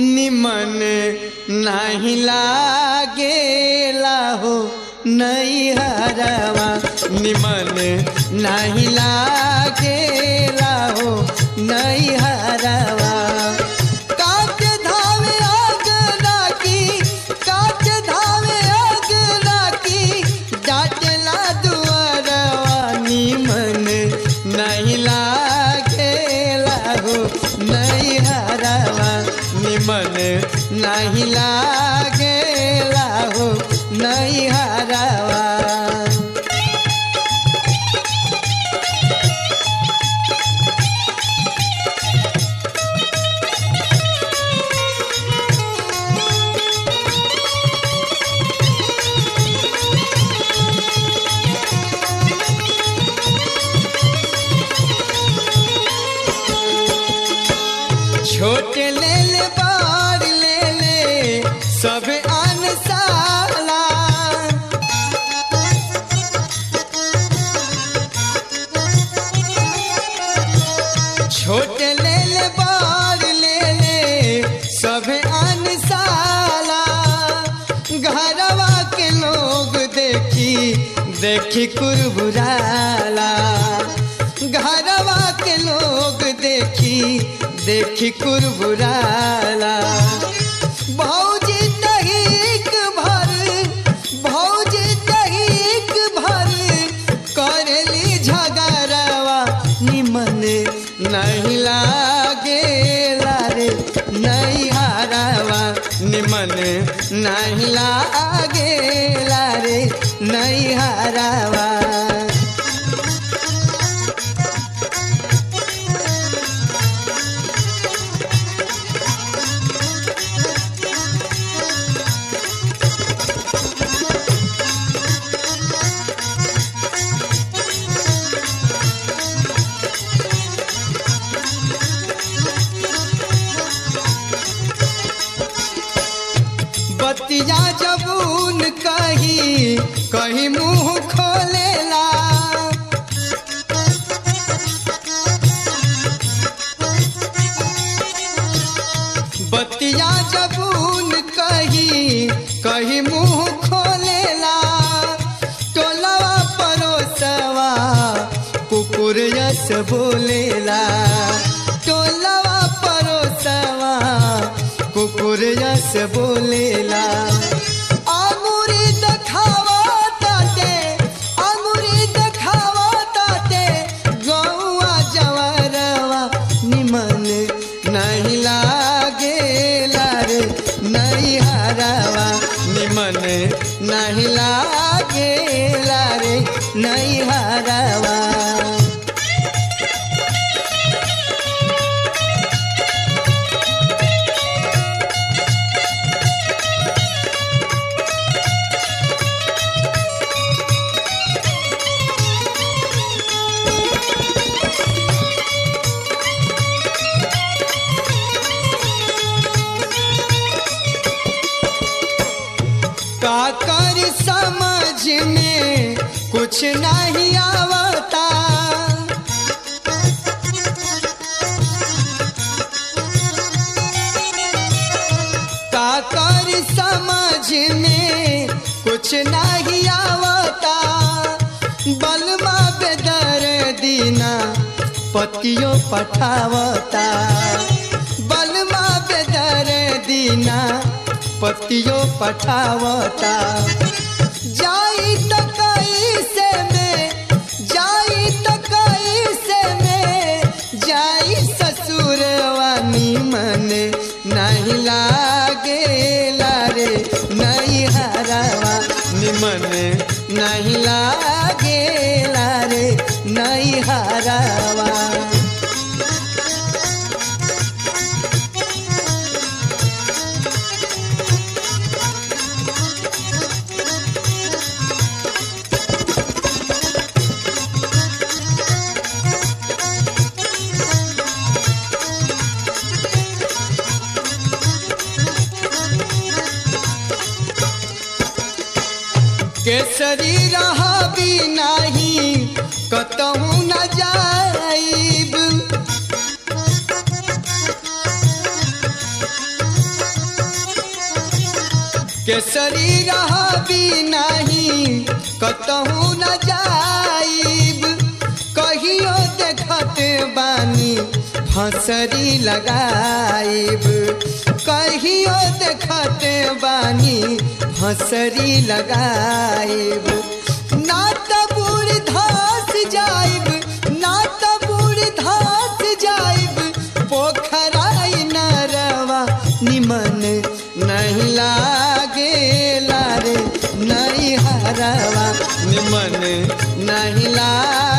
निमन नहीं लागेला हो नैहरवा निमन नहीं लागेला हो नैहरवा काट धावे अगना की काट धावे अगना की डाटला दुआरवा निमन नहीं लागेला हो नैहरवा निमन नहीं लागेला हो नैहरवा। छोटे ले ले बार ले ले सब अनसाला छोटे ले ले बार ले ले सब अनसाला घरवा के लोग देखी देखी कुरबुराला घरवा के लोग देखी देखी कुरबुराला भौजी तहीक भर भौजी तहीक भर करेली झगड़वा निमन नहीं लागेला रे नैहरवा निमन नहीं लागेला रे नैहरवा। बतिया जबून कही कहीं मुंह खोलेला बतिया जबून कही कहीं मुंह खोलेला टोलवा परोसवा कुकुर यस बोलेला टोलवा परोसवा कुकुर यस बोलेला अंगूरी दिखावा ताते गौआ जवरवा निमन नहीं लागेला रे नैहरवा निमन नहीं लागेला रे नैहरवा। का कर समझ में कुछ नहीं आवता का कर समझ में कुछ नहीं आवता बलमा बेदर दीना पतियों पठावता बलमा बेदर दीना पतियों पठावता जाई तो कैसे में जाई ससुरवा निमन नहीं लागेला रे नैहरवा निमन नहीं लागेला रे नैहरवा। केसरी रहा भी नहीं कतहु न जाइब केसरी रहबी नहीं कतहू न जाइब कहियो देखत बानी फसरी लगाइब कहियो देखत बानी फसरी लगाइब ना त बूढ़ धस जाइब ना त बूढ़ धस जाइब पोखराई नरवा निमन नहीं लागेला रे नहीं हरवा निमन नहीं लागे